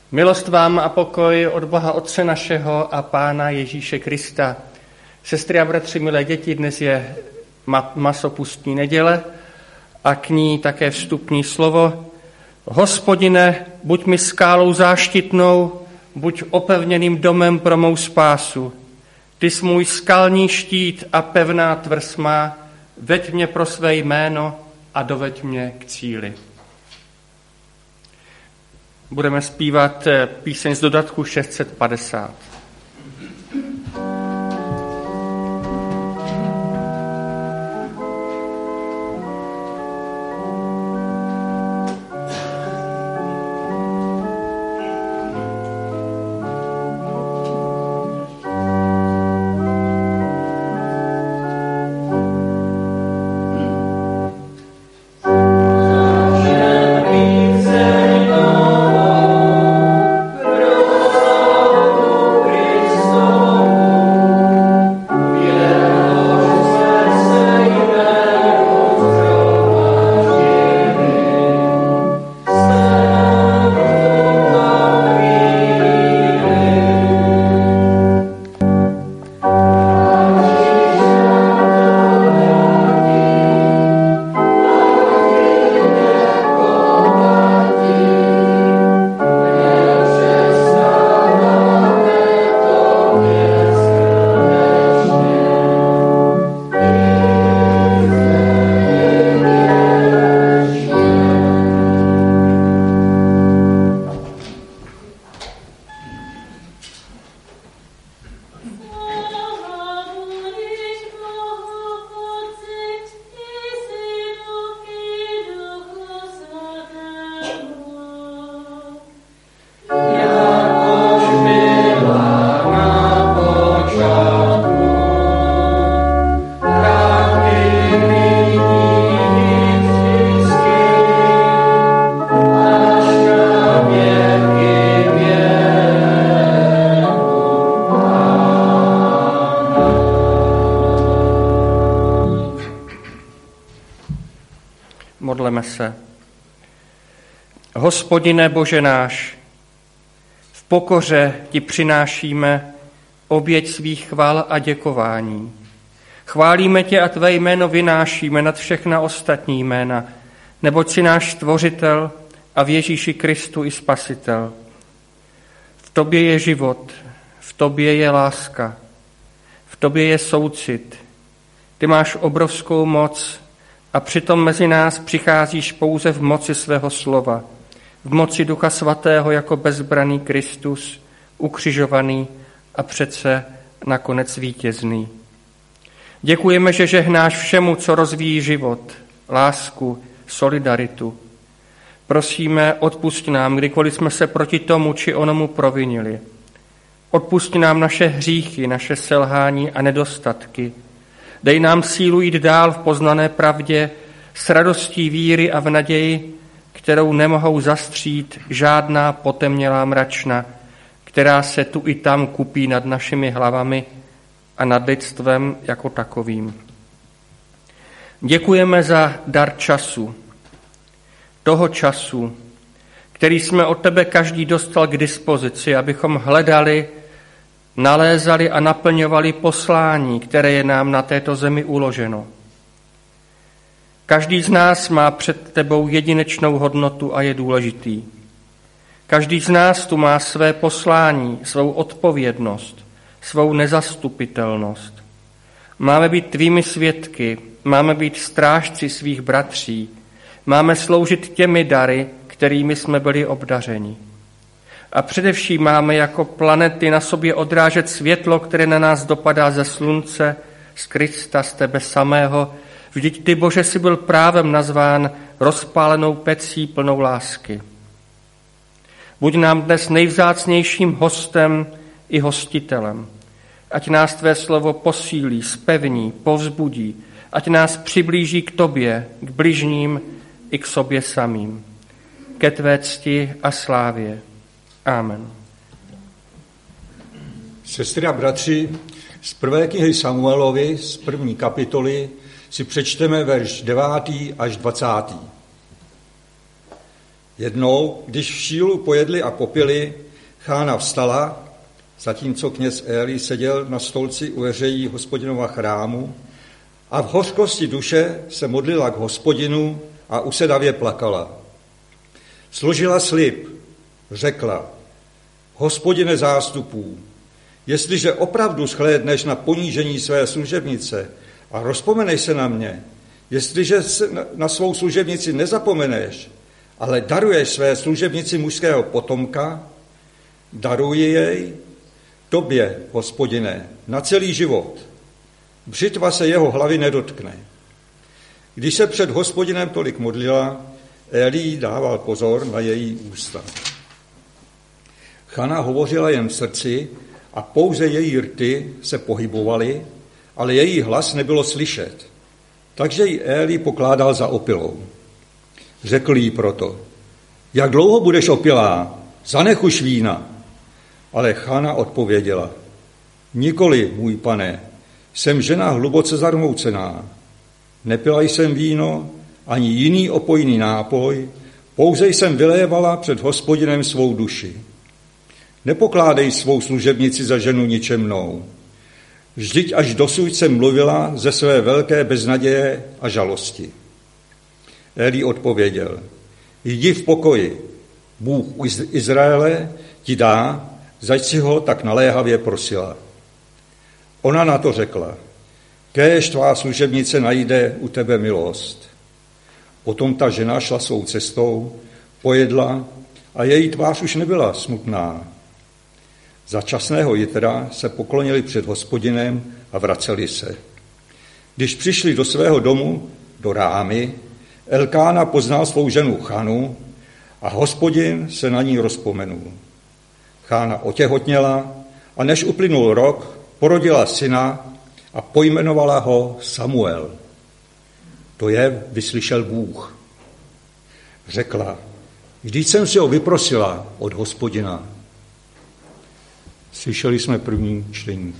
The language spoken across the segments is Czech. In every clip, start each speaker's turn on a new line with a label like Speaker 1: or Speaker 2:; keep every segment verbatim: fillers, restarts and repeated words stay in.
Speaker 1: Milost vám a pokoj od Boha Otce našeho a Pána Ježíše Krista. Sestry a bratři, milé děti, dnes je ma- masopustní neděle a k ní také vstupní slovo. Hospodine, buď mi skálou záštitnou, buď opevněným domem pro mou spásu. Ty jsi můj skalní štít a pevná tvrz má, veď mě pro své jméno a doveď mě k cíli. Budeme zpívat píseň z dodatku šest set padesát. Modleme se. Hospodine Bože náš, v pokoře ti přinášíme oběť svých chval a děkování. Chválíme tě a tvé jméno vynášíme nad všechna ostatní jména, neboť jsi náš stvořitel a v Ježíši Kristu i spasitel. V tobě je život, v tobě je láska, v tobě je soucit. Ty máš obrovskou moc a přitom mezi nás přicházíš pouze v moci svého slova, v moci Ducha Svatého jako bezbraný Kristus, ukřižovaný a přece nakonec vítězný. Děkujeme, že žehnáš všemu, co rozvíjí život, lásku, solidaritu. Prosíme, odpusť nám, kdykoliv jsme se proti tomu či onomu provinili. Odpusť nám naše hříchy, naše selhání a nedostatky. Dej nám sílu jít dál v poznané pravdě s radostí víry a v naději, kterou nemohou zastřít žádná potemnělá mračna, která se tu i tam kupí nad našimi hlavami a nad lidstvem jako takovým. Děkujeme za dar času, toho času, který jsme od tebe každý dostal k dispozici, abychom hledali, nalézali a naplňovali poslání, které je nám na této zemi uloženo. Každý z nás má před tebou jedinečnou hodnotu a je důležitý. Každý z nás tu má své poslání, svou odpovědnost, svou nezastupitelnost. Máme být tvými svědky, máme být strážci svých bratří, máme sloužit těmi dary, kterými jsme byli obdařeni. A především máme jako planety na sobě odrážet světlo, které na nás dopadá ze slunce, z Krista, z tebe samého. Vždyť ty, Bože, jsi byl právem nazván rozpálenou pecí plnou lásky. Buď nám dnes nejvzácnějším hostem i hostitelem. Ať nás tvé slovo posílí, zpevní, povzbudí. Ať nás přiblíží k tobě, k bližním i k sobě samým. Ke tvé cti a slávě. Amen.
Speaker 2: Sestry a bratři, z prvé knihy Samuelovi, z první kapitoly, si přečteme verš devátý až dvacátý. Jednou, když v Šílu pojedli a popili, Chána vstala, zatímco kněz Éli seděl na stolci u veřejí Hospodinova chrámu a v hořkosti duše se modlila k Hospodinu a usedavě plakala. Složila slib, řekla: Hospodine zástupů, jestliže opravdu shlédneš na ponížení své služebnice a rozpomeneš se na mě, jestliže na svou služebnici nezapomeneš, ale daruješ své služebnici mužského potomka, daruj jej tobě, Hospodine, na celý život. Břitva se jeho hlavy nedotkne. Když se před Hospodinem tolik modlila, Eli dával pozor na její ústa. Chana hovořila jen v srdci a pouze její rty se pohybovaly, ale její hlas nebylo slyšet. Takže ji Eli pokládal za opilou. Řekl jí proto: Jak dlouho budeš opilá? Zanech už vína. Ale Chana odpověděla: Nikoli, můj pane, jsem žena hluboce zarmoucená. Nepila jsem víno, ani jiný opojný nápoj, pouze jsem vylévala před Hospodinem svou duši. Nepokládej svou služebnici za ženu ničemnou. Vždyť až dosud jsem mluvila ze své velké beznaděje a žalosti. Eli odpověděl: Jdi v pokoji, Bůh Izraele ti dá, zač si ho tak naléhavě prosila. Ona na to řekla: Kéž tvá služebnice najde u tebe milost. Potom ta žena šla svou cestou, pojedla a její tvář už nebyla smutná. Za časného jitra se poklonili před Hospodinem a vraceli se. Když přišli do svého domu, do Rámy, Elkána poznal svou ženu Chanu a Hospodin se na ní rozpomenul. Chána otěhotněla a než uplynul rok, porodila syna a pojmenovala ho Samuel. To je vyslyšel Bůh. Řekla: Vždyť jsem si ho vyprosila od Hospodina. Slyšeli jsme první čtení.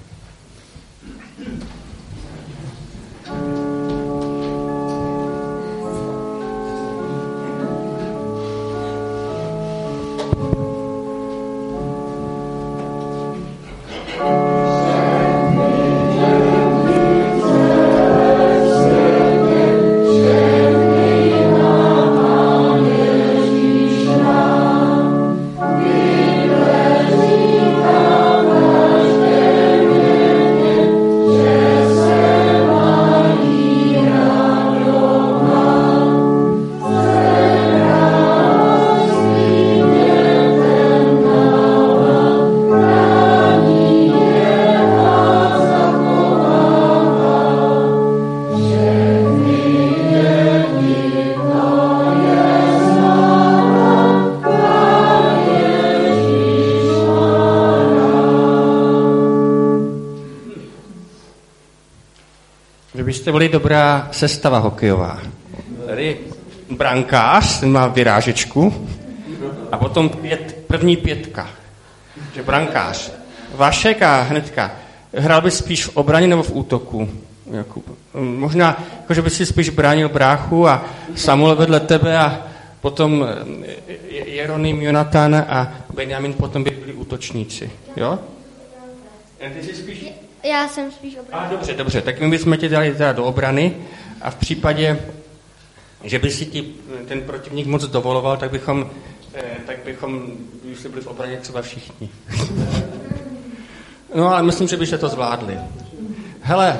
Speaker 1: Byste byli dobrá sestava hokejová. Tady brankář, ten má vyrážečku, a potom pět, první pětka. Že brankář. Vašek a hnedka. Hrál by spíš v obraně nebo v útoku? Jakub. Možná, jako, že by si spíš bránil bráchu a Samuel vedle tebe a potom Jeroným, Jonatan a Benjamin potom by byli útočníci. Jo? Ty jsi spíš...
Speaker 3: Já jsem spíš obrany.
Speaker 1: A dobře, dobře, tak my bychom tě dali teda do obrany a v případě, že by si ti ten protivník moc dovoloval, tak bychom, tak bychom, už byli v obraně třeba všichni. No ale myslím, že byste to zvládli. Hele,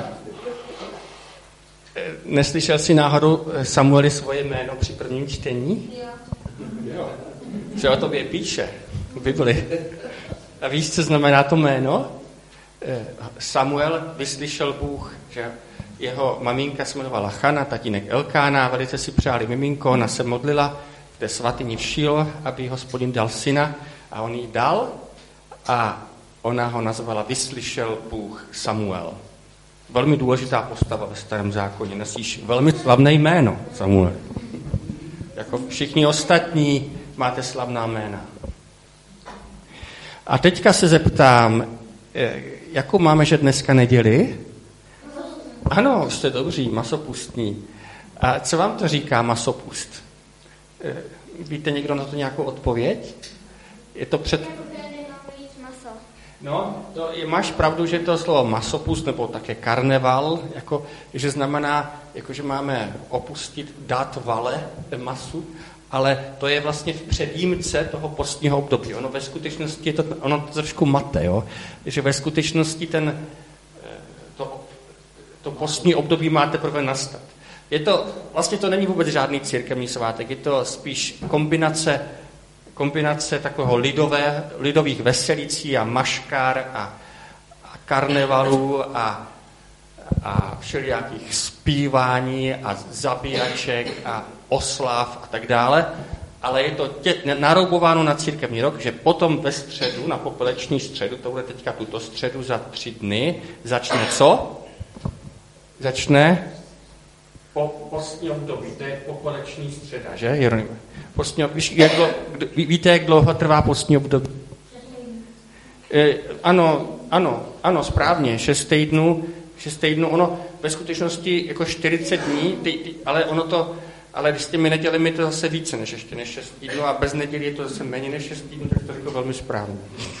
Speaker 1: neslyšel jsi náhodou Samueli svoje jméno při prvním čtení? Jo. Že o tobě píše v Bibli. A víš, co znamená to jméno? Samuel vyslyšel Bůh, že jeho maminka se jmenovala Chana, tatínek Elkána, velice si přáli miminko, ona se modlila v té svatyni v Šílo, aby Hospodin dal syna a on jí dal a ona ho nazvala vyslyšel Bůh Samuel. Velmi důležitá postava ve Starém zákoně, nosíš velmi slavné jméno Samuel. Jako všichni ostatní máte slavná jména. A teďka se zeptám, jakou máme, že dneska neděli? Ano, jste dobří, masopustní. A co vám to říká masopust?
Speaker 3: Víte někdo na to nějakou odpověď? Je to před... No, to je, máš pravdu, že to slovo masopust, nebo také karneval, jako, že znamená, jako, že máme opustit, dát vale masu, ale to je vlastně v předjímce toho postního období. Ono ve skutečnosti je to, ono to trošku mate, jo? Že ve skutečnosti ten, to, to postní období má teprve nastat. Je to, vlastně to není vůbec žádný církevní svátek, je to spíš kombinace kombinace takového lidové, lidových veselicí a maškár a, a karnevalů a, a všelijakých zpívání a zabíjaček a oslav a tak dále. Ale je to tě, naroubováno na církevní rok, že potom ve středu, na popeleční středu, to bude teďka tuto středu za tři dny, začne co? Začne po postní období, to je popeleční středa, že, Jeronimo? Postní, víš, jak dlouho, víte, jak dlouho trvá postní období? E, ano, ano, ano, správně, šest týdnů, šest týdnů, ono ve skutečnosti jako čtyřicet dní, ty, ty, ale ono to, ale s těmi nedělemi to zase více než ještě než šest týdnů a bez nedělí je to zase méně než šest týdnů, tak to řekl velmi správně.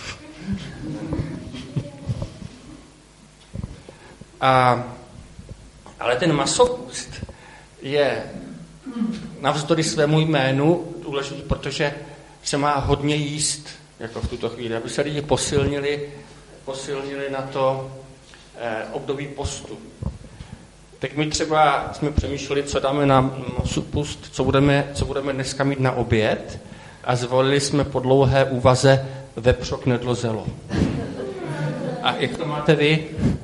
Speaker 3: A, ale ten masopust je navzdory svému jménu důležitý, protože se má hodně jíst, jako v tuto chvíli, aby se lidi posilnili, posilnili na to eh, období postu. Tak my třeba jsme přemýšleli, co dáme na masopust, co budeme, co budeme dneska mít na oběd a zvolili jsme po dlouhé úvaze vepřok nedlozelo. A jak to máte vy?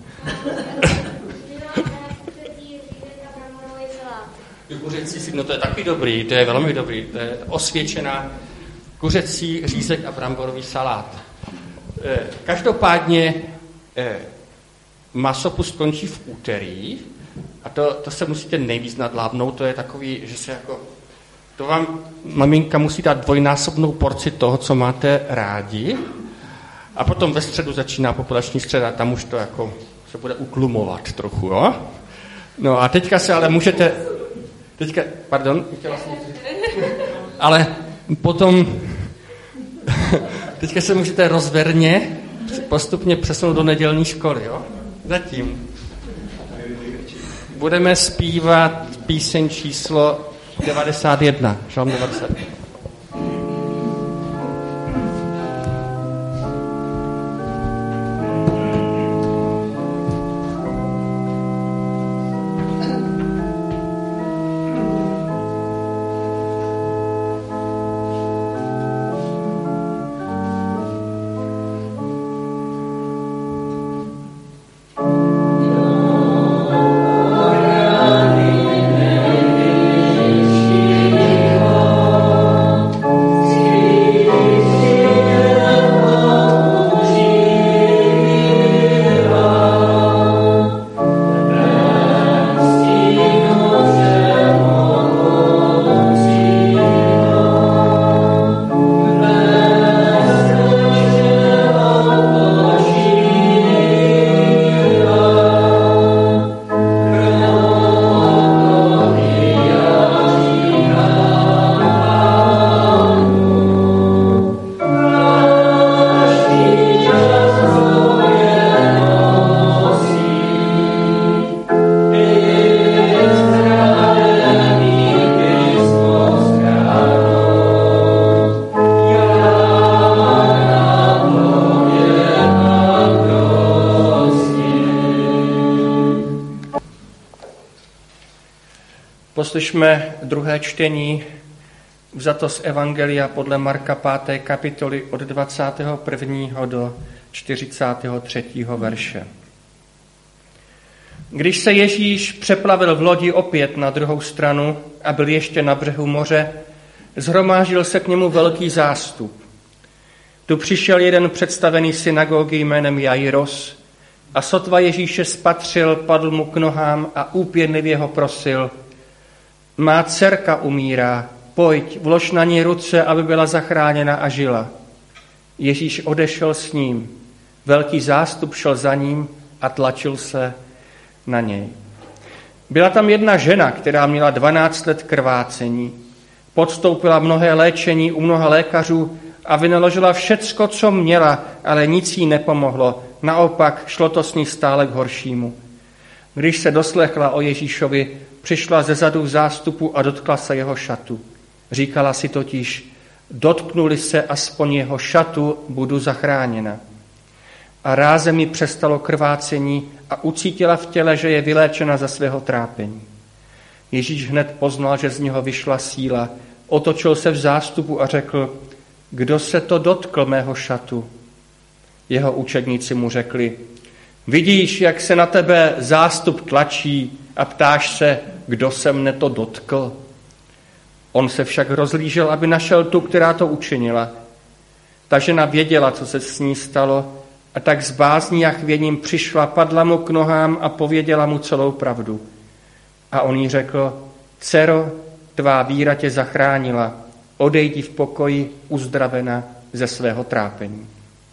Speaker 3: Kuřecí, no to je taky dobrý, to je velmi dobrý, to je osvědčená kuřecí řízek a bramborový salát. Každopádně masopust končí v úterý a to, to se musíte nejvíc nadlábnout, to je takový, že se jako, to vám maminka musí dát dvojnásobnou porci toho, co máte rádi a potom ve středu začíná populační středa, tam už to jako se bude utlumovat trochu, jo? No a teďka se ale můžete Teďka, pardon, chtěla jsem ale potom teďka se můžete rozverně postupně přesunout do nedělní školy, jo? Zatím. Budeme zpívat píseň číslo devadesát jedna. Žalm devadesát jedna.
Speaker 1: Poslyšme druhé čtení vzato z Evangelia podle Marka páté kapitoly od dvacátého prvního do čtyřicátého třetího verše. Když se Ježíš přeplavil v lodi opět na druhou stranu a byl ještě na břehu moře, shromáždil se k němu velký zástup. Tu přišel jeden představený synagogy jménem Jairos a sotva Ježíše spatřil, padl mu k nohám a úpěnlivě ho prosil: Má dcerka umírá, pojď, vlož na ní ruce, aby byla zachráněna a žila. Ježíš odešel s ním. Velký zástup šel za ním a tlačil se na něj. Byla tam jedna žena, která měla dvanáct let krvácení. Podstoupila mnohé léčení u mnoha lékařů a vynaložila všecko, co měla, ale nic jí nepomohlo. Naopak šlo to s ní stále k horšímu. Když se doslechla o Ježíšovi, přišla ze zadu v zástupu a dotkla se jeho šatu. Říkala si totiž, dotknuli se aspoň jeho šatu, budu zachráněna. A rázem mi přestalo krvácení a ucítila v těle, že je vyléčena ze svého trápení. Ježíš hned poznal, že z něho vyšla síla, otočil se v zástupu a řekl, kdo se to dotkl mého šatu? Jeho učedníci mu řekli, vidíš, jak se na tebe zástup tlačí a ptáš se, kdo se mne to dotkl? On se však rozlížel, aby našel tu, která to učinila. Ta žena věděla, co se s ní stalo, a tak s bázní a chvěním přišla, padla mu k nohám a pověděla mu celou pravdu. A on jí řekl, dcero, tvá víra tě zachránila, odejdi v pokoji uzdravena ze svého trápení.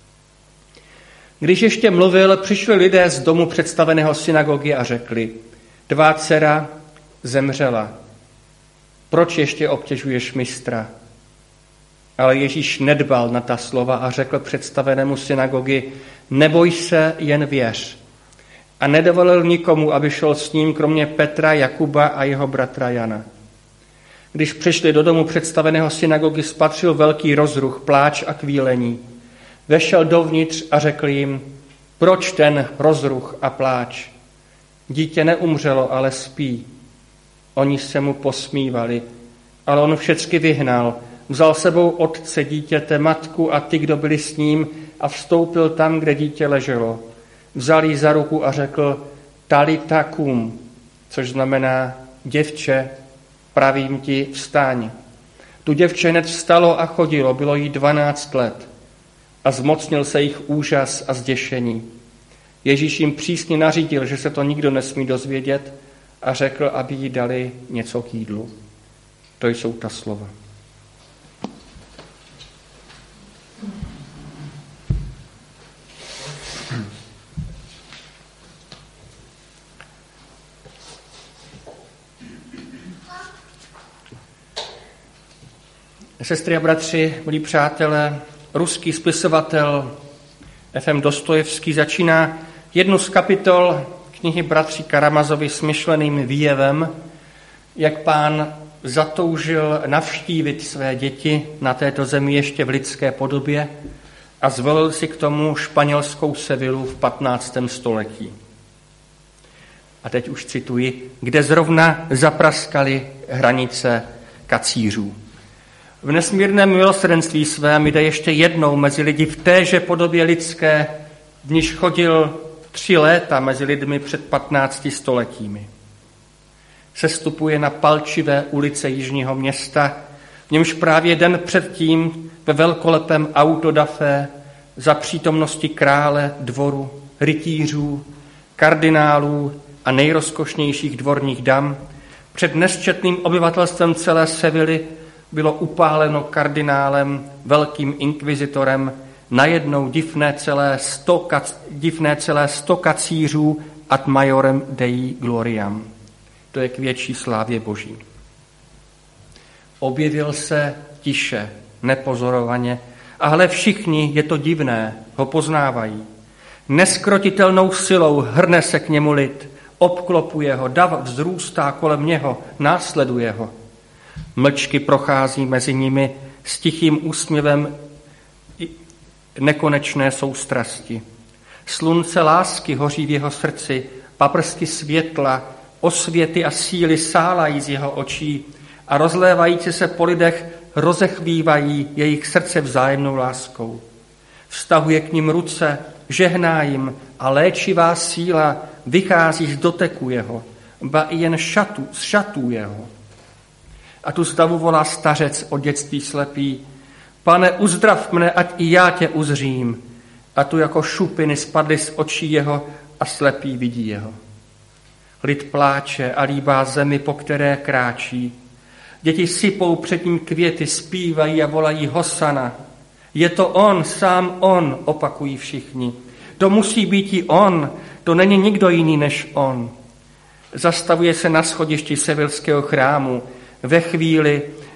Speaker 1: Když ještě mluvil, přišli lidé z domu představeného synagogy a řekli, tvá dcera zemřela, proč ještě obtěžuješ mistra? Ale Ježíš nedbal na ta slova a řekl představenému synagogy, neboj se, jen věř. A nedovolil nikomu, aby šel s ním, kromě Petra, Jakuba a jeho bratra Jana. Když přišli do domu představeného synagogy, spatřil velký rozruch, pláč a kvílení. Vešel dovnitř a řekl jim, proč ten rozruch a pláč? Dítě neumřelo, ale spí. Oni se mu posmívali, ale on všecky vyhnal. Vzal sebou otce dítěte, matku a ty, kdo byli s ním, a vstoupil tam, kde dítě leželo. Vzal jí za ruku a řekl, talita kum, což znamená, děvče, pravím ti, vstaň. Tu děvče hned vstalo a chodilo, bylo jí dvanáct let. A zmocnil se jich úžas a zděšení. Ježíš jim přísně nařídil, že se to nikdo nesmí dozvědět, a řekl, aby jí dali něco k jídlu. To jsou ta slova. Sestry a bratři, milí přátelé, ruský spisovatel F M Dostojevský začíná jednu z kapitol knihy bratří Karamazovi smyšleným výjevem, jak Pán zatoužil navštívit své děti na této zemi ještě v lidské podobě a zvolil si k tomu španělskou Sevilu v patnáctém století. A teď už cituji, kde zrovna zapraskaly hranice kacířů. V nesmírném milosrdenství svém jde ještě jednou mezi lidi v téže podobě lidské, v níž chodil tři léta mezi lidmi před patnácti stoletími. Sestupuje na palčivé ulice jižního města, v němž právě den předtím ve velkolepém autodafé za přítomnosti krále, dvoru, rytířů, kardinálů a nejrozkošnějších dvorních dam před nesčetným obyvatelstvem celé Sevily bylo upáleno kardinálem, velkým inkvizitorem, najednou divné celé sto, kac, divné celé sto kacířů ad majorem Dei gloriam. To je k větší slávě Boží. Objevil se tiše, nepozorovaně, a hle všichni, je to divné, ho poznávají. Neskrotitelnou silou hrne se k němu lid, obklopuje ho, dav vzrůstá kolem něho, následuje ho. Mlčky prochází mezi nimi s tichým úsměvem nekonečné soustrasti. Slunce lásky hoří v jeho srdci, paprsky světla, osvěty a síly sálají z jeho očí a rozlévající se po lidech rozechvívají jejich srdce vzájemnou láskou. Vztahuje k nim ruce, žehná jim a léčivá síla vychází z doteku jeho, ba i jen šatu, z šatů jeho. A tu zdavu volá stařec od dětství slepý, Pane, uzdrav mne, ať i já tě uzřím. A tu jako šupiny spadly z očí jeho a slepý vidí jeho. Lid pláče a líbá zemi, po které kráčí. Děti sypou před ním květy, zpívají a volají Hosana. Je to on, sám on, opakují všichni. To musí být i on, to není nikdo jiný než on. Zastavuje se na schodišti sevilského chrámu ve chvíli,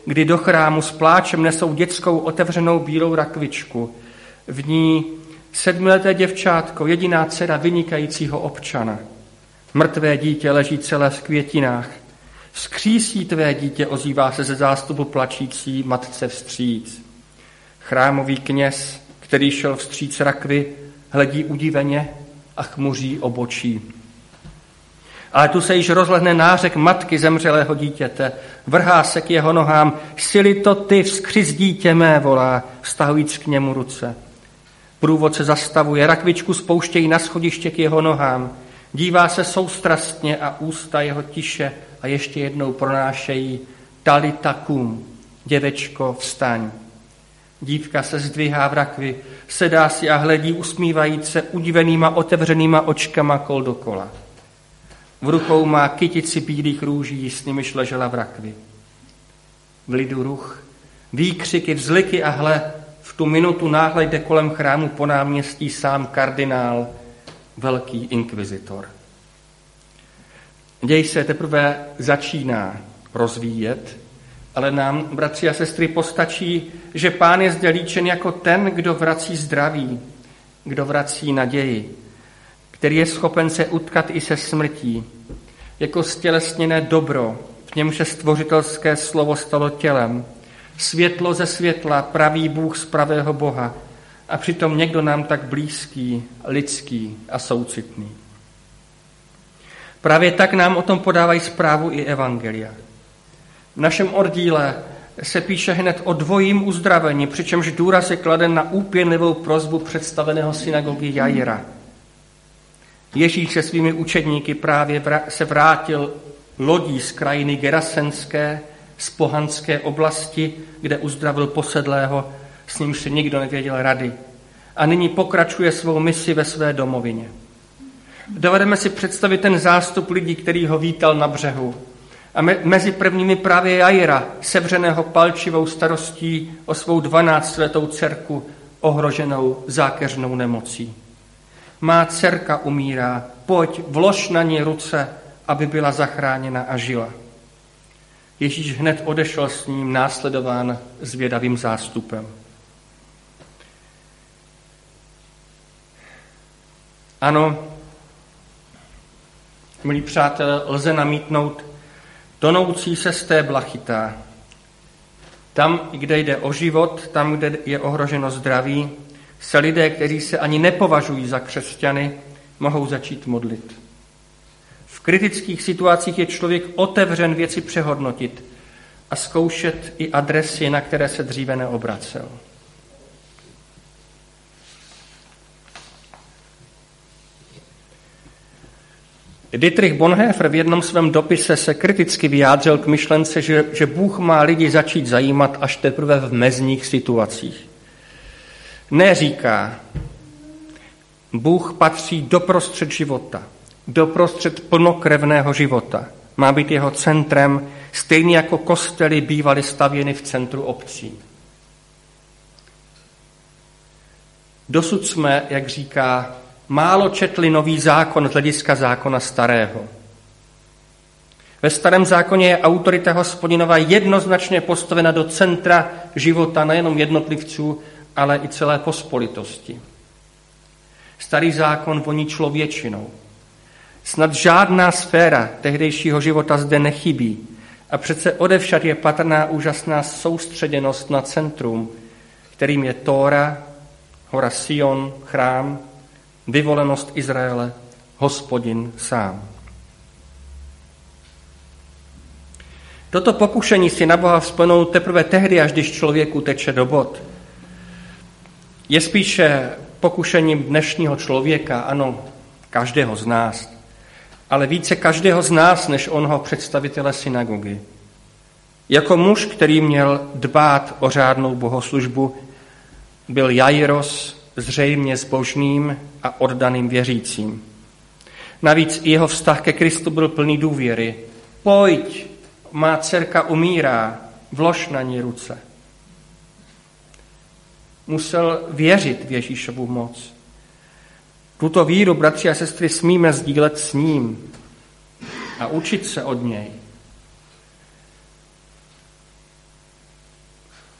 Speaker 1: kdy do chrámu s pláčem nesou dětskou otevřenou bílou rakvičku. V ní sedmileté děvčátko, jediná dcera vynikajícího občana. Mrtvé dítě leží celé v květinách. Vzkřísí tvé dítě, ozývá se ze zástupu plačící matce vstříc. Chrámový kněz, který šel vstříc rakvi, hledí udiveně a chmuří obočí. Ale tu se již rozlehne nářek matky zemřelého dítěte, vrhá se k jeho nohám, sily to ty, vzkřiz dítě mé, volá, vztahujíc k němu ruce. Průvodce zastavuje, rakvičku spouštějí na schodiště k jeho nohám, dívá se soustrastně a ústa jeho tiše a ještě jednou pronášejí talita kum, děvečko, vstaň. Dívka se zdvihá v rakvi, sedá si a hledí usmívajíc se udivenýma otevřenýma očkama kol dokola. V rukou má kytici bílých růží, s nimiž ležela v rakvi. V lidu ruch, výkřiky, vzliky a hle, v tu minutu náhle jde kolem chrámu po náměstí sám kardinál, velký inkvizitor. Děj se teprve začíná rozvíjet, ale nám, bratři a sestry, postačí, že Pán je zde líčen jako ten, kdo vrací zdraví, kdo vrací naději, který je schopen se utkat i se smrtí, jako stělesněné dobro, v němž se stvořitelské slovo stalo tělem, světlo ze světla, pravý Bůh z pravého Boha, a přitom někdo nám tak blízký, lidský a soucitný. Právě tak nám o tom podávají zprávu i evangelia. V našem oddíle se píše hned o dvojím uzdravení, přičemž důraz je kladen na úpěnlivou prosbu představeného synagogy Jaira. Ježíš se svými učedníky právě se vrátil lodí z krajiny Gerasenské, z pohanské oblasti, kde uzdravil posedlého, s nímž si nikdo nevěděl rady. A nyní pokračuje svou misi ve své domovině. Dovedeme si představit ten zástup lidí, který ho vítal na břehu. A me- mezi prvními právě Jaira, sevřeného palčivou starostí o svou dvanáctiletou dcerku, ohroženou zákeřnou nemocí. Má dcerka umírá, pojď, vlož na ní ruce, aby byla zachráněna a žila. Ježíš hned odešel s ním, následován zvědavým zástupem. Ano, milí přátelé, lze namítnout, tonoucí se stébla chytá. Tam, kde jde o život, tam, kde je ohroženo zdraví, se lidé, kteří se ani nepovažují za křesťany, mohou začít modlit. V kritických situacích je člověk otevřen věci přehodnotit a zkoušet i adresy, na které se dříve neobracel. Dietrich Bonhoeffer v jednom svém dopise se kriticky vyjádřil k myšlence, že, že Bůh má lidi začít zajímat až teprve v mezních situacích. Neříká, Bůh patří doprostřed života, doprostřed plnokrevného života. Má být jeho centrem, stejně jako kostely bývaly stavěny v centru obcí. Dosud jsme, jak říká, málo četli nový zákon z hlediska zákona starého. Ve starém zákoně je autorita Hospodinova jednoznačně postavena do centra života nejenom jednotlivců, ale i celé pospolitosti. Starý zákon voní člověčinou. Snad žádná sféra tehdejšího života zde nechybí a přece odevšad je patrná úžasná soustředěnost na centrum, kterým je Tóra, hora Sion, chrám, vyvolenost Izraele, Hospodin sám. Toto pokušení si na Boha vzpomenout teprve tehdy, až když člověku teče do bod, je spíše pokušením dnešního člověka, ano, každého z nás, ale více každého z nás, než onoho představitele synagogy. Jako muž, který měl dbát o řádnou bohoslužbu, byl Jairos zřejmě zbožným a oddaným věřícím. Navíc i jeho vztah ke Kristu byl plný důvěry. Pojď, má dcerka umírá, vlož na ní ruce. Musel věřit v Ježíšovu moc. Tuto víru, bratři a sestry, smíme sdílet s ním a učit se od něj.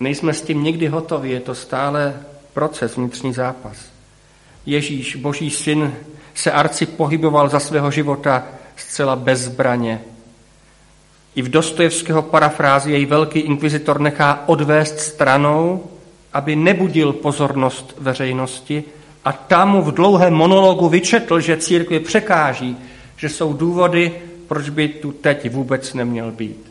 Speaker 1: Nejsme s tím nikdy hotovi, je to stále proces, vnitřní zápas. Ježíš, Boží syn, se arci pohyboval za svého života zcela bez zbraně. I v Dostojevského parafrázi jej velký inkvizitor nechá odvést stranou, aby nebudil pozornost veřejnosti, a tam mu v dlouhém monologu vyčetl, že církvi překáží, že jsou důvody, proč by tu teď vůbec neměl být.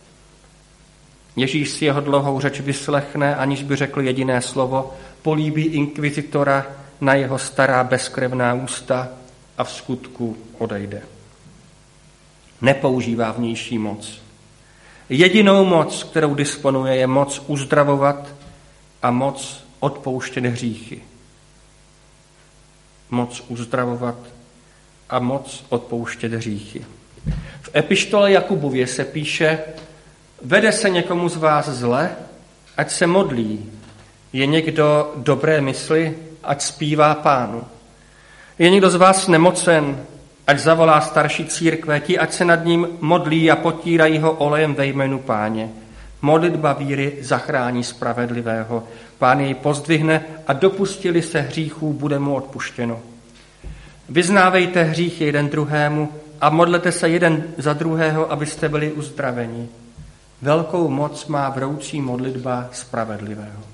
Speaker 1: Ježíš si jeho dlouhou řeč vyslechne, aniž by řekl jediné slovo, políbí inkvizitora na jeho stará bezkrevná ústa a v skutku odejde. Nepoužívá vnější moc. Jedinou moc, kterou disponuje, je moc uzdravovat a moc odpouštět hříchy. Moc uzdravovat a moc odpouštět hříchy. V epištole Jakubově se píše: vede se někomu z vás zle, ať se modlí. Je někdo dobré mysli, ať zpívá Pánu. Je někdo z vás nemocen, ať zavolá starší církve, ti, ať se nad ním modlí a potírají ho olejem ve jménu Páně. Modlitba víry zachrání spravedlivého. Pán jej pozdvihne a dopustili se hříchů, bude mu odpuštěno. Vyznávejte hříchy jeden druhému a modlete se jeden za druhého, abyste byli uzdraveni. Velkou moc má vroucí modlitba spravedlivého.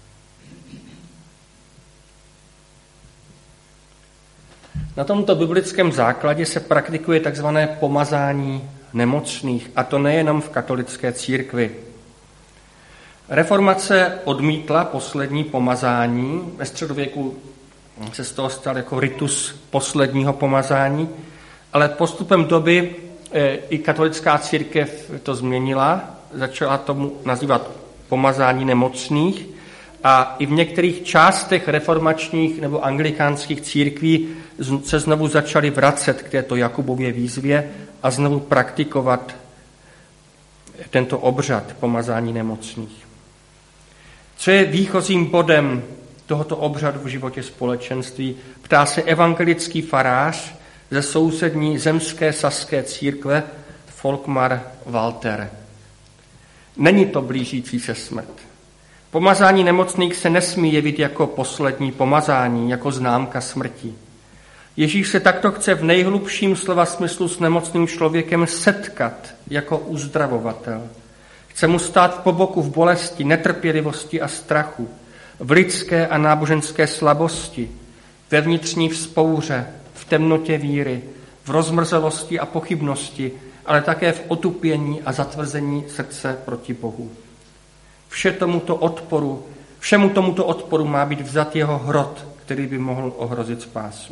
Speaker 1: Na tomto biblickém základě se praktikuje takzvané pomazání nemocných, a to nejenom v katolické církvi. Reformace odmítla poslední pomazání, ve středověku se z toho stal jako ritus posledního pomazání, ale postupem doby i katolická církev to změnila, začala tomu nazývat pomazání nemocných a i v některých částech reformačních nebo anglikánských církví se znovu začali vracet k této Jakubově výzvě a znovu praktikovat tento obřad pomazání nemocných. Co je výchozím bodem tohoto obřadu v životě společenství, ptá se evangelický farář ze sousední zemské saské církve Volkmar Walter. Není to blížící se smrt. Pomazání nemocných se nesmí jevit jako poslední pomazání, jako známka smrti. Ježíš se takto chce v nejhlubším slova smyslu s nemocným člověkem setkat jako uzdravovatel. Chce mu stát po boku v bolesti, netrpělivosti a strachu, v lidské a náboženské slabosti, ve vnitřní vzpouře, v temnotě víry, v rozmrzelosti a pochybnosti, ale také v otupění a zatvrzení srdce proti Bohu. Vše tomuto odporu, všemu tomuto odporu má být vzat jeho hrot, který by mohl ohrozit spásu.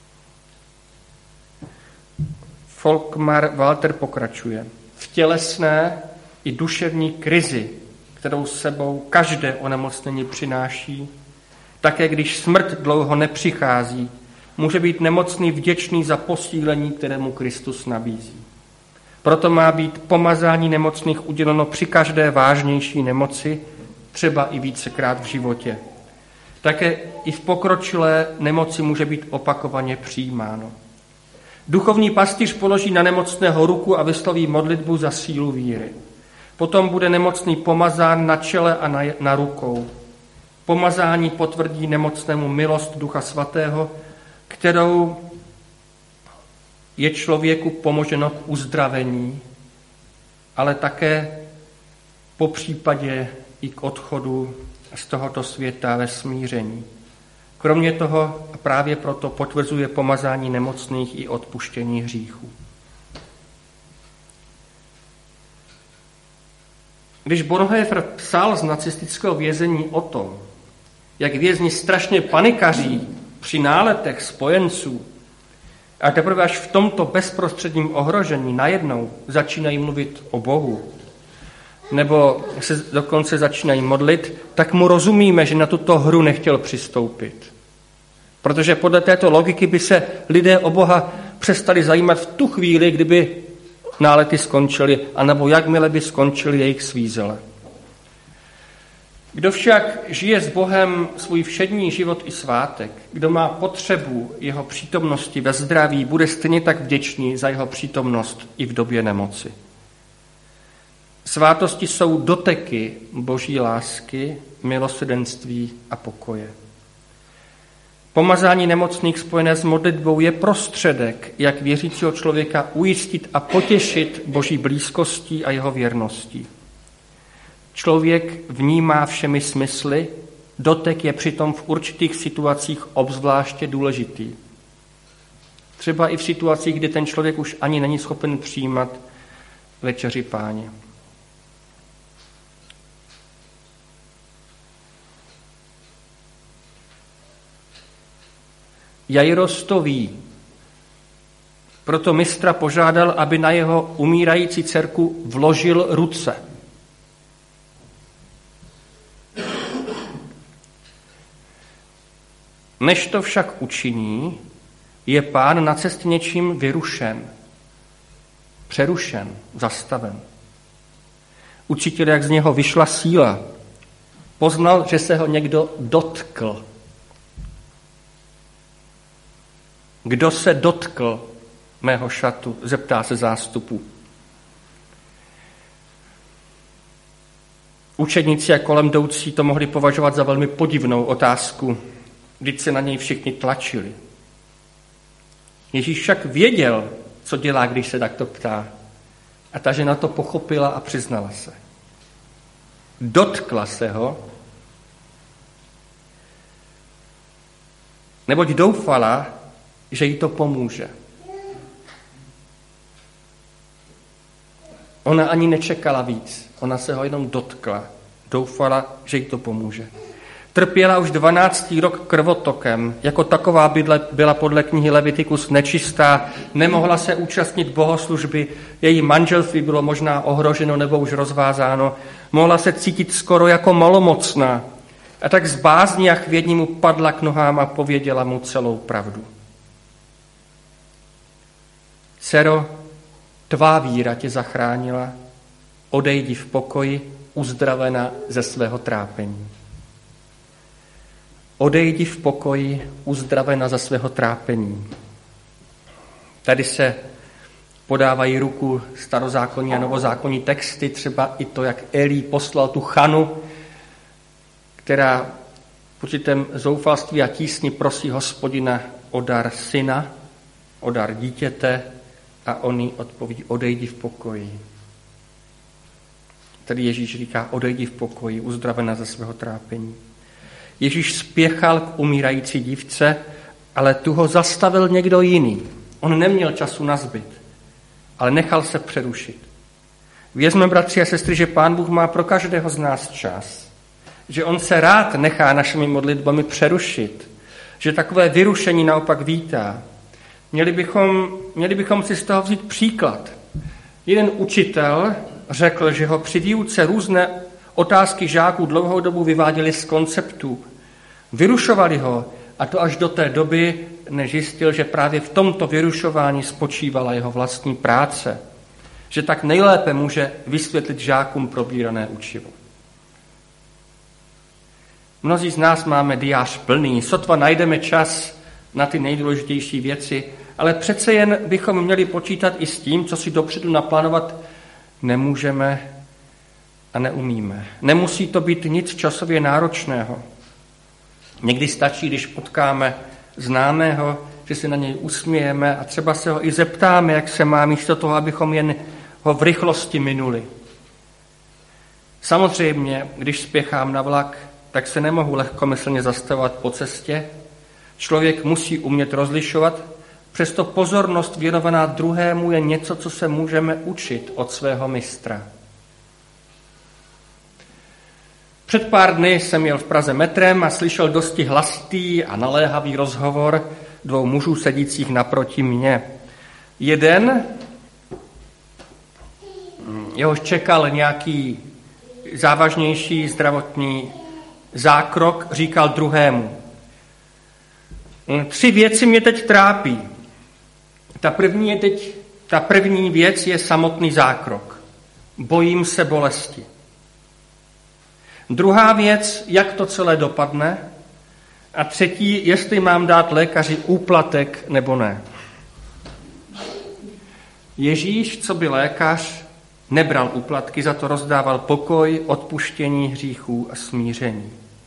Speaker 1: Volkmar Walter pokračuje. V tělesné i duševní krizi, kterou s sebou každé onemocnění přináší, také když smrt dlouho nepřichází, může být nemocný vděčný za posílení, kterému Kristus nabízí. Proto má být pomazání nemocných uděleno při každé vážnější nemoci, třeba i vícekrát v životě. Také i v pokročilé nemoci může být opakovaně přijímáno. Duchovní pastýř položí na nemocného ruku a vysloví modlitbu za sílu víry. Potom bude nemocný pomazán na čele a na, na rukou. Pomazání potvrdí nemocnému milost Ducha Svatého, kterou je člověku pomoženo k uzdravení, ale také po případě i k odchodu z tohoto světa ve smíření. Kromě toho a právě proto potvrzuje pomazání nemocných i odpuštění hříchů. Když Bonhoeffer psal z nacistického vězení o tom, jak vězni strašně panikaří při náletech spojenců, a teprve až v tomto bezprostředním ohrožení najednou začínají mluvit o Bohu, nebo se dokonce začínají modlit, tak mu rozumíme, že na tuto hru nechtěl přistoupit. Protože podle této logiky by se lidé o Boha přestali zajímat v tu chvíli, kdyby nálety skončily, anebo jakmile by skončily jejich svízele. Kdo však žije s Bohem svůj všední život i svátek, kdo má potřebu jeho přítomnosti ve zdraví, bude stejně tak vděčný za jeho přítomnost i v době nemoci. Svátosti jsou doteky boží lásky, milosrdenství a pokoje. Pomazání nemocných spojené s modlitbou je prostředek, jak věřícího člověka ujistit a potěšit boží blízkostí a jeho věrností. Člověk vnímá všemi smysly, dotek je přitom v určitých situacích obzvláště důležitý. Třeba i v situacích, kdy ten člověk už ani není schopen přijímat večeři Páně. Jairos to ví, proto mistra požádal, aby na jeho umírající dcerku vložil ruce. Než to však učiní, je Pán na cestě něčím vyrušen, přerušen, zastaven. Učitel, jak z něho vyšla síla, poznal, že se ho někdo dotkl. Kdo se dotkl mého šatu, zeptá se zástupu. Učedníci a kolem jdoucí to mohli považovat za velmi podivnou otázku, vždyť se na něj všichni tlačili. Ježíš však věděl, co dělá, když se takto ptá. A ta žena to pochopila a přiznala se. Dotkla se ho, neboť doufala, že jí to pomůže. Ona ani nečekala víc, ona se ho jenom dotkla. Doufala, že jí to pomůže. Trpěla už dvanáctý rok krvotokem, jako taková bydle, byla podle knihy Levitikus nečistá, nemohla se účastnit bohoslužby, její manželství bylo možná ohroženo nebo už rozvázáno, mohla se cítit skoro jako malomocná a tak z bázní a chvědní mu padla k nohám a pověděla mu celou pravdu. Dcero, tvá víra tě zachránila, odejdi v pokoji, uzdravena ze svého trápení. Odejdi v pokoji, uzdravena ze svého trápení. Tady se podávají ruku starozákonní a novozákonní texty, třeba i to, jak Elí poslal tu Chanu, která v určitém zoufalství a tísni prosí Hospodina o dar syna, o dar dítěte, a on jí odpoví, odejdi v pokoji. Tady Ježíš říká, odejdi v pokoji, uzdravena ze svého trápení. Ježíš spěchal k umírající dívce, ale tu ho zastavil někdo jiný. On neměl času na zbyt, ale nechal se přerušit. Vězme, bratři a sestry, že Pán Bůh má pro každého z nás čas. Že on se rád nechá našimi modlitbami přerušit. Že takové vyrušení naopak vítá. Měli bychom, měli bychom si z toho vzít příklad. Jeden učitel řekl, že ho při výuce různé otázky žáků dlouhou dobu vyváděly z konceptů. Vyrušovali ho, a to až do té doby, než zjistil, že právě v tomto vyrušování spočívala jeho vlastní práce. Že tak nejlépe může vysvětlit žákům probírané učivo. Mnozí z nás máme diář plný, sotva najdeme čas na ty nejdůležitější věci, ale přece jen bychom měli počítat i s tím, co si dopředu naplánovat nemůžeme a neumíme. Nemusí to být nic časově náročného. Někdy stačí, když potkáme známého, že se na něj usmějeme a třeba se ho i zeptáme, jak se má, místo toho, abychom jen ho v rychlosti minuli. Samozřejmě, když spěchám na vlak, tak se nemohu lehkomyslně zastavovat po cestě. Člověk musí umět rozlišovat, přesto pozornost věnovaná druhému je něco, co se můžeme učit od svého mistra. Před pár dny jsem jel v Praze metrem a slyšel dosti hlasitý a naléhavý rozhovor dvou mužů sedících naproti mně. Jeden, jehož čekal nějaký závažnější zdravotní zákrok, říkal druhému: Tři věci mě teď trápí. Ta první, je teď, ta první věc je samotný zákrok. Bojím se bolesti. Druhá věc, jak to celé dopadne. A třetí, jestli mám dát lékaři úplatek nebo ne. Ježíš, co by lékař, Nebral úplatky, za to rozdával pokoj, odpuštění hříchů a smíření.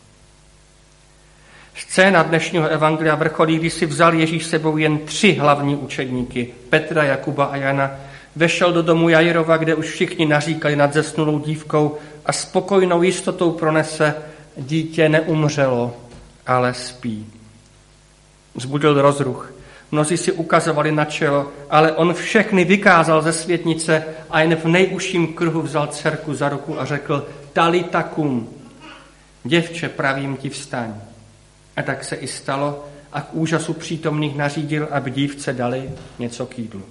Speaker 1: Scéna dnešního evangelia vrcholí, když si vzal Ježíš sebou jen tři hlavní učedníky, Petra, Jakuba a Jana, vešel do domu Jairova, kde už všichni naříkali nad zesnulou dívkou a spokojnou jistotou pronese: dítě neumřelo, ale spí. Vzbudil rozruch. Mnozí si ukazovali na čelo, ale on všechny vykázal ze světnice a jen v nejužším kruhu vzal dcerku za ruku a řekl: talita kum, děvče, pravím ti, vstaň. A tak se i stalo a k úžasu přítomných nařídil, aby dívce dali něco k jídlu.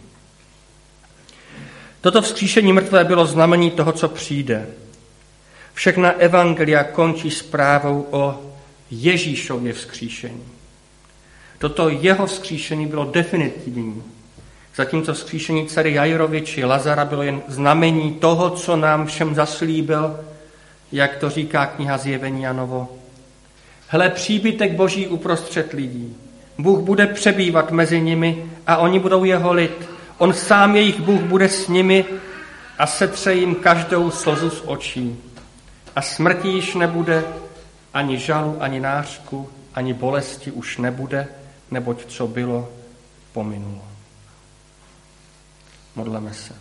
Speaker 1: Toto vzkříšení mrtvé bylo znamení toho, co přijde. Všechna evangelia končí zprávou o Ježíšově vzkříšení. Toto jeho vzkříšení bylo definitivní, zatímco vzkříšení dcery Jairovi či Lazara bylo jen znamení toho, co nám všem zaslíbil, jak to říká kniha Zjevení Janovo. Hle, příbytek Boží uprostřed lidí. Bůh bude přebývat mezi nimi a oni budou jeho lid. On sám, jejich Bůh, bude s nimi a setře jim každou slzu z očí. A smrti již nebude, ani žalu, ani nářku, ani bolesti už nebude, neboť co bylo, pominulo. Modleme se.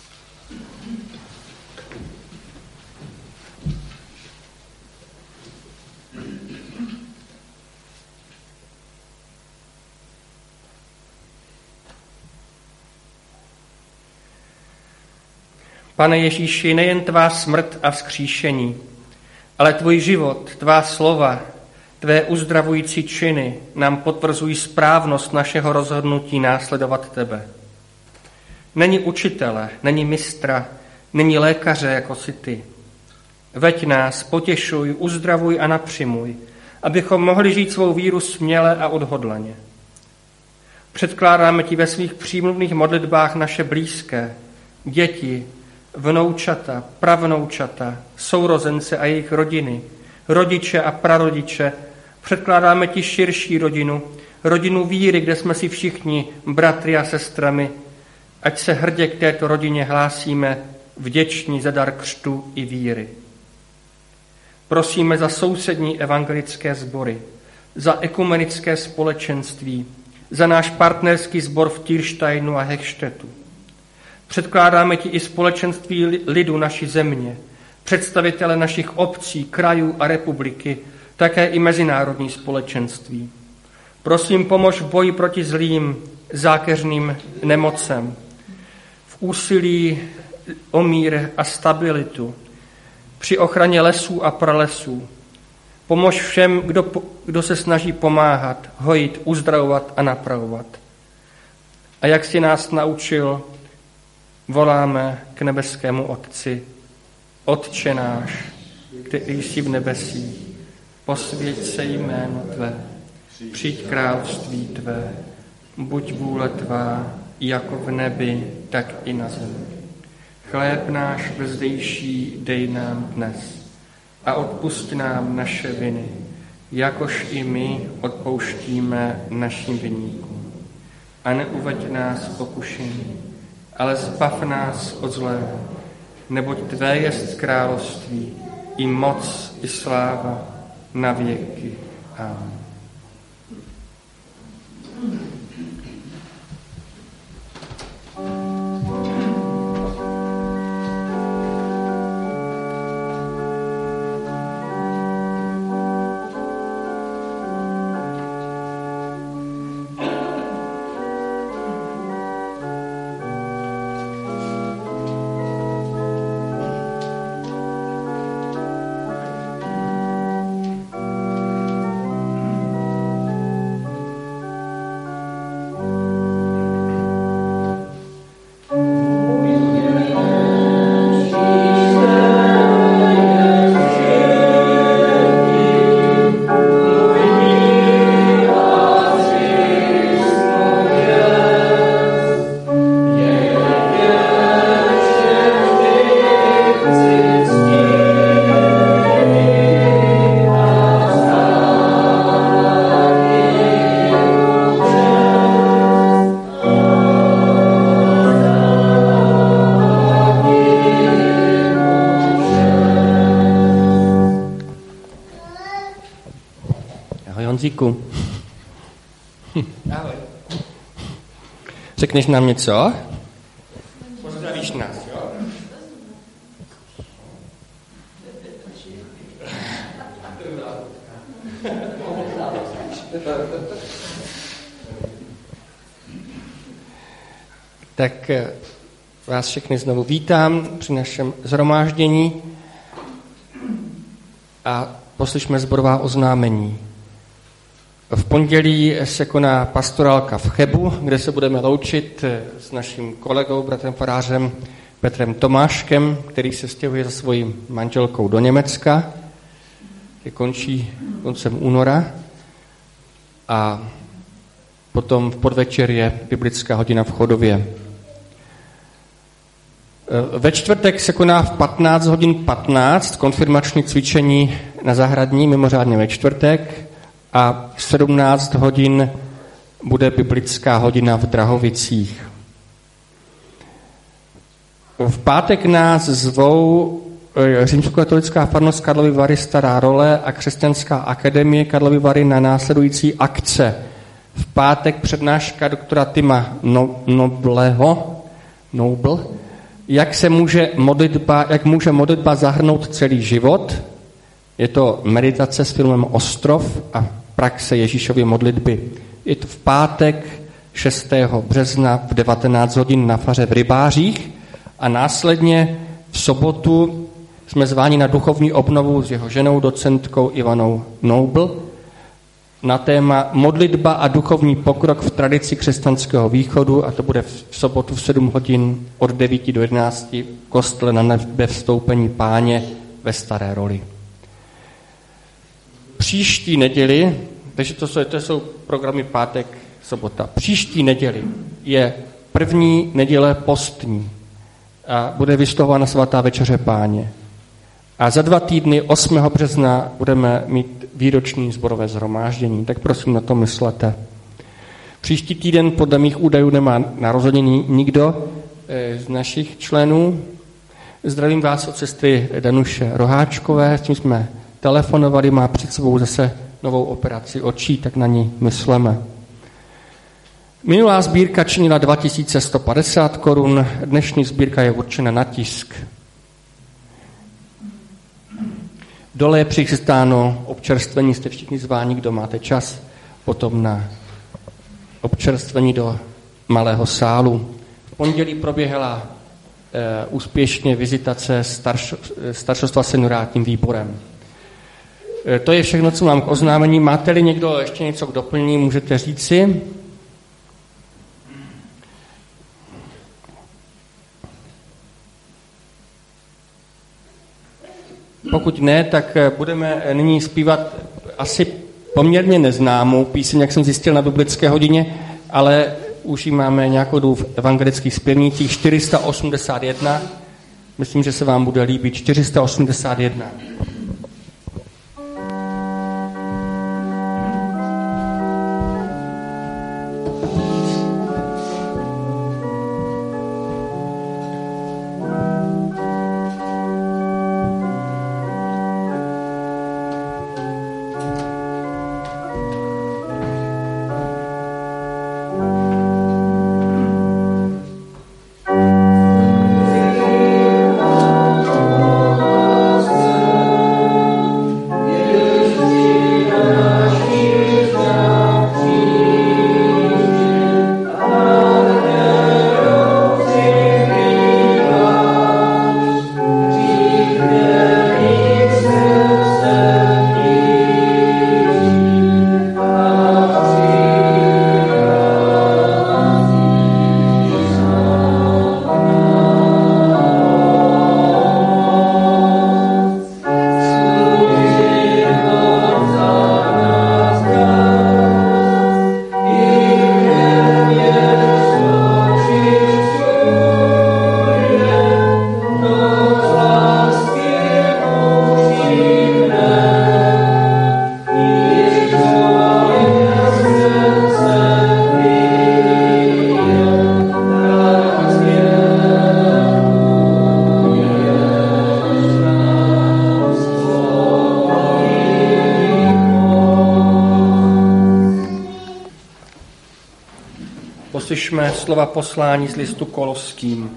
Speaker 1: Pane Ježíši, nejen tvá smrt a vzkříšení, ale tvůj život, tvá slova, tvé uzdravující činy nám potvrzují správnost našeho rozhodnutí následovat tebe. Není učitele, není mistra, není lékaře jako si ty. Veď nás, potěšuj, uzdravuj a napřimuj, abychom mohli žít svou víru směle a odhodlaně. Předkládáme ti ve svých přímluvných modlitbách naše blízké, děti, vnoučata, pravnoučata, sourozence a jejich rodiny, rodiče a prarodiče. Předkládáme ti širší rodinu, rodinu víry, kde jsme si všichni bratry a sestrami, ať se hrdě k této rodině hlásíme, vděční za dar křtu i víry. Prosíme za sousední evangelické sbory, za ekumenické společenství, za náš partnerský sbor v Tyrštajnu a Hechštetu. Předkládáme ti i společenství lidu naší země, představitele našich obcí, krajů a republiky, také i mezinárodní společenství. Prosím, pomož v boji proti zlým, zákeřným nemocem, v úsilí o mír a stabilitu, při ochraně lesů a pralesů. Pomož všem, kdo, kdo se snaží pomáhat, hojit, uzdravovat a napravovat. A jak jsi nás naučil, voláme k nebeskému Otci: Otče náš, který jsi v nebesích, posvěť se jméno tvé, přijď království tvé, buď vůle tvá, jako v nebi, tak i na zemi. Chléb náš bezdejší dej nám dnes a odpusť nám naše viny, jakož i my odpouštíme našim viníkům. A neuveď nás v pokušení, ale zbav nás od zlého, neboť tvé jest království, i moc, i sláva, na věky. Amen.
Speaker 3: Jiříku. Ahoj. Řekneš nám něco? Pozdravíš nás, jo? Tak vás všechny znovu vítám při našem shromáždění a poslyšme sborová oznámení. V pondělí se koná pastorálka v Chebu, kde se budeme loučit s naším kolegou, bratrem farářem Petrem Tomáškem, který se stěhuje za svojí manželkou do Německa, kde končí koncem února. A potom v podvečer je biblická hodina v Chodově. Ve čtvrtek se koná v patnáct hodin patnáct konfirmační cvičení na Zahradní, mimořádně ve čtvrtek, a v sedmnáct hodin bude biblická hodina v Drahovicích. V pátek nás zvou Římskokatolická farnost Karlovy Vary Stará Role a Křesťanská akademie Karlovy Vary na následující akce. V pátek přednáška doktora Tima no, Nobleho, Noble, jak se může modlitba, jak může modlitba zahrnout celý život. Je to meditace s filmem Ostrov a praxe Ježíšovy modlitby. Je to v pátek šestého března v devatenáct hodin na faře v Rybářích a následně v sobotu jsme zváni na duchovní obnovu s jeho ženou, docentkou Ivanou Noble, na téma modlitba a duchovní pokrok v tradici křesťanského východu, a to bude v sobotu v sedm hodin od devíti do jedenácti v kostele na nebe Vstoupení Páně ve Staré Roli. Příští neděli, takže to jsou, to jsou programy pátek, sobota. Příští neděli je první neděle postní a bude vyslovována svatá večeře Páně. A za dva týdny osmého března budeme mít výroční sborové shromáždění, tak prosím na to myslete. Příští týden podle mých údajů nemá narozeniny nikdo z našich členů. Zdravím vás od sestry Danuše Roháčkové, s tím jsme telefonovali, má před sebou zase novou operaci očí, tak na ní mysleme. Minulá sbírka činila dva tisíce sto padesát korun, dnešní sbírka je určena na tisk. Dole je přichystáno občerstvení, jste všichni zváni, kdo máte čas, potom na občerstvení do malého sálu. V pondělí proběhla e, úspěšně vizitace starš, staršostva seniorátním výborem. E, to je všechno, co mám k oznámení. Máte-li někdo ještě něco k doplnění, můžete říci. Pokud ne, tak budeme nyní zpívat asi poměrně neznámou píseň, jak jsem zjistil na biblické hodině, ale už ji máme nějakou dobu v evangelických zpěvnících. čtyři sta osmdesát jedna. Myslím, že se vám bude líbit. čtyři sta osmdesát jedna.
Speaker 4: Thank you.
Speaker 1: Uslyšme slova poslání z listu Koloským.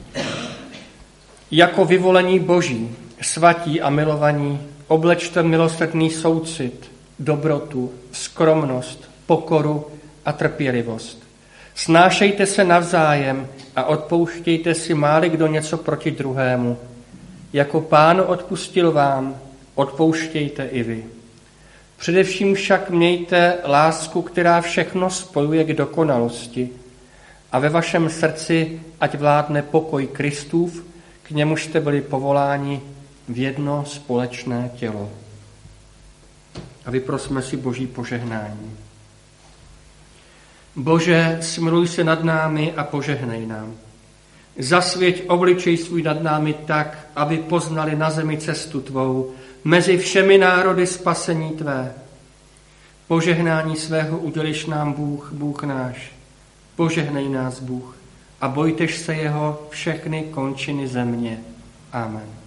Speaker 1: Jako vyvolení Boží, svatí a milovaní, oblečte milosrdný soucit, dobrotu, skromnost, pokoru a trpělivost. Snášejte se navzájem a odpouštějte si, máli kdo něco proti druhému. Jako Pán odpustil vám, odpouštějte i vy. Především však mějte lásku, která všechno spojuje k dokonalosti, a ve vašem srdci ať vládne pokoj Kristův, k němuž jste byli povoláni v jedno společné tělo. A vyprosme si Boží požehnání. Bože, smiluj se nad námi a požehnej nám. Zasvěť obličej svůj nad námi tak, aby poznali na zemi cestu tvou, mezi všemi národy spasení tvé. Požehnání svého uděliš nám Bůh, Bůh náš. Požehnej nás Bůh a bojtež se jeho všechny končiny země. Amen.